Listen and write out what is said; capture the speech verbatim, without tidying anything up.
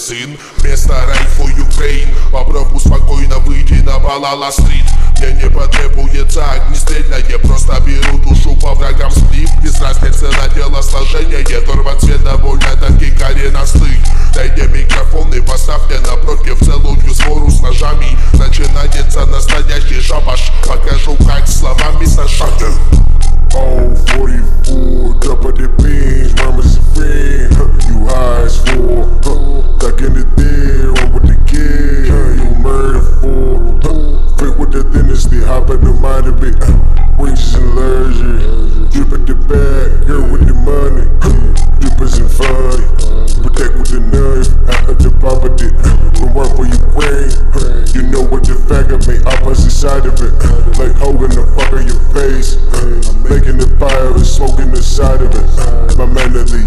сын. Вместо Райфу Юкрейн попробуй спокойно выйти на Балала-стрит. Мне не потребуется огнестрельное, просто беру душу по врагам сплив. Без разницы на телосложение, турбоцвет довольно-таки коренастый. Дайте микрофон и поставьте напротив целую свору с ножами. Начинается настоящий шабаш, покажу как словами сажать. Oh, forty-four, drop of the beans, mama's a fiend, huh, you high as four, huh, stuck in the dead, one with the kid, huh, you murder for, huh, fit with the dynasty, hop in the mind of it, uh, wages and luxury, drip at the back, girl with the money, huh, drippers and funny, protect with the knife, out of the poverty, from work for your brain, huh, you know what the faggot made, opposite side of it, uh, like holding the fuck on your face, uh, making the fire and smoking the side of it. My man of the